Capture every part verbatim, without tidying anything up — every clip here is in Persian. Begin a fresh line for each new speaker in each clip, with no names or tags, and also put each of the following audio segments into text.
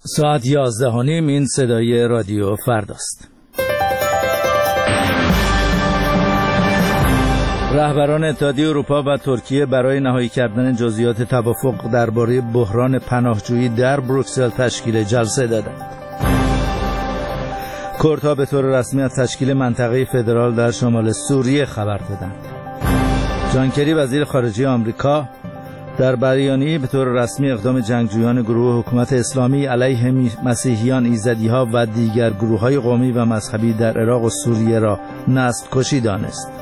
ساعت یازده و نیم. این صدای رادیو فرداست. رهبران اتحادیه اروپا و ترکیه برای نهایی کردن جزئیات توافق درباره بحران پناهجویی در بروکسل تشکیل جلسه دادند. کردها به طور رسمی از تشکیل منطقه فدرال در شمال سوریه خبر دادند. جان کری وزیر خارجه آمریکا در بیانیه‌ای به طور رسمی اقدام جنگجویان گروه حکومت اسلامی علیه مسیحیان، ایزدی‌ها و دیگر گروه‌های قومی و مذهبی در عراق و سوریه را نسل کشی دانست.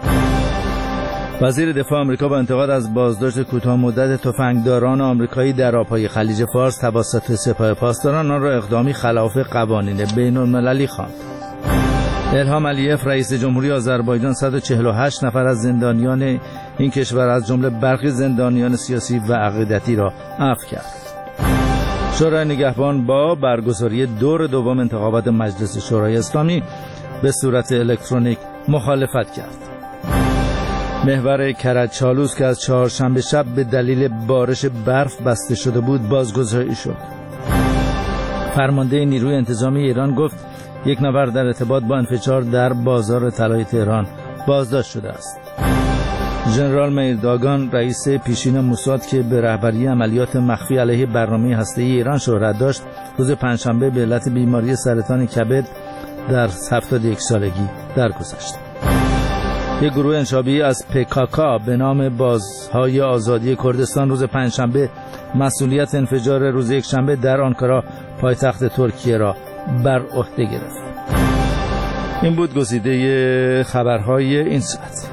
وزیر دفاع آمریکا با انتقاد از بازداشت کوتاه مدت تفنگداران آمریکایی در آبهای خلیج فارس توسط سپاه پاسداران آن را اقدامی خلاف قوانین بین‌المللی خواند. الهام علیف رئیس جمهوری آذربایجان صد و چهل و هشت نفر از زندانیان این کشور از جمله برخی زندانیان سیاسی و عقیدتی را عفو کرد. شورای نگهبان با برگزاری دور دوم انتخابات مجلس شورای اسلامی به صورت الکترونیک مخالفت کرد. محور کرج چالوس که از چهارشنبه شب به دلیل بارش برف بسته شده بود بازگشایی شد. فرمانده نیروی انتظامی ایران گفت یک نفر در ارتباط با انفجار در بازار طلای تهران بازداشت شده است. ژنرال میرداگان رئیس پیشین موساد که به رهبری عملیات مخفی علیه برنامه هسته‌ای ایران شهرت داشت، روز پنجشنبه به علت بیماری سرطان کبد در هفتاد و یک سالگی درگذشت. یک گروه انشابی از پکاکا به نام بازهای آزادی کردستان روز پنجشنبه مسئولیت انفجار روز یکشنبه در آنکارا پایتخت ترکیه را بر عهده گرفت. این بود گزیده خبرهای این ساعت.